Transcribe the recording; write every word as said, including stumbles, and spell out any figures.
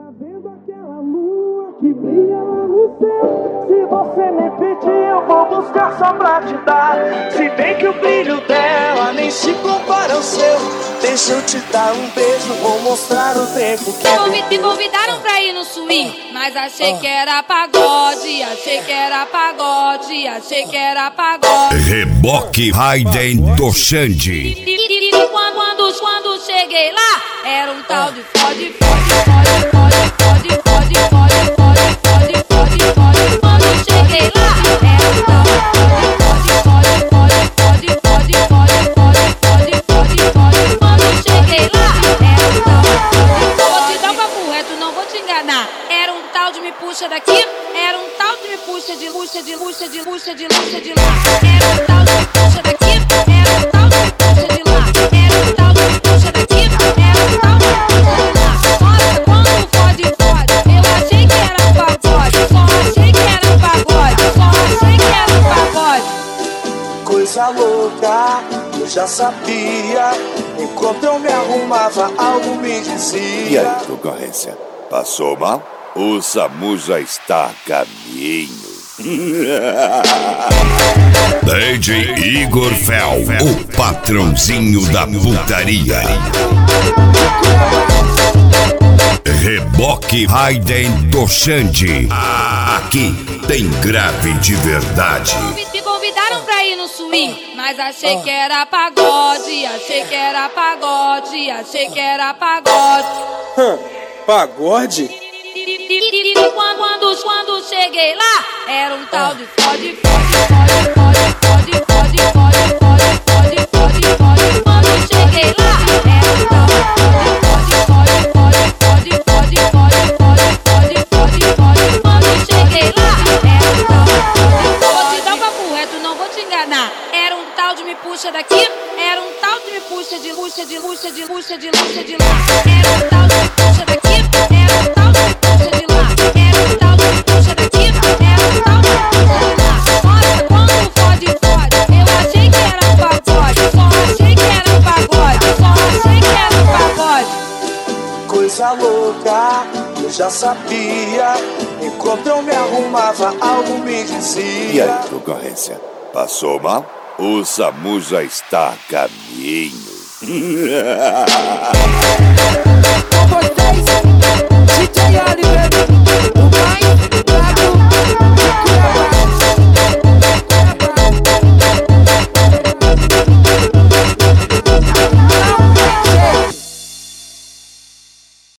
vendo aquela lua que brilha lá no céu? Se você me pedir, eu vou buscar só pra te dar. Se bem que o brilho dela nem se compara ao seu. Deixa eu te dar um beijo, vou mostrar o tempo que eu Me convidaram pra ir no swing, mas achei que era pagode, achei que era pagode, achei que era pagode. Reboque Raiden do Xande. E quando, quando, quando cheguei lá, era um tal de fode, fode, fode, fode, fode, fode, fode, fode, fode, fode, fode. Quando cheguei lá, era um tal de fode, fode, fode, fode, fode, fode, fode, fode, fode. Quando cheguei lá, era um tal de vou te dar um papo reto, não vou te enganar. Era um tal de me puxa daqui, era um tal de me puxa de puxa de puxa de puxa de puxa de lá. Era um tal de me puxa daqui, era um tal de me puxa de lá. Era um tal de me puxa daqui, era um tal de me puxa de lá. Nossa, quando fode, fode, eu achei que era um pagode, só achei que era um pagode, só achei que era um pagode. coisa louca, eu já sabia. Enquanto eu me arrumava, algo me dizia. E aí, concorrência? Passou mal? O SAMU já está a caminho. D J Igor Fel, o patrãozinho da putaria. Reboque Raiden do Xande. Aqui tem grave de verdade. Me convidaram pra ir no swing, mas achei que era pagode, achei que era pagode, achei que era pagode. Hum, pagode? E quando, quando, quando cheguei lá, era um tal de fode, fode, fode, fode, fode, fode, fode, fode, fode, fode. Quando cheguei lá, era um tal de fode, fode, fode, fode, fode, fode, fode, fode, fode. Quando cheguei lá, era um tal de vou te dar um papo reto, não vou te enganar. Era um tal de me puxa daqui, era um tal de me puxa de puxa de puxa de puxa de puxa de lá. Era um tal de me puxa daqui, era um tal de me puxa de lá. Era um tal de me puxa daqui, era um tal de me puxa de lá. Nossa, quando fode, fode, eu achei que era um pagode, só achei que era um pagode, só achei que era um pagode. Coisa louca, eu já sabia. Enquanto eu me arrumava, algo me dizia. E aí, concorrência? Passou mal? O SAMU já está a caminho.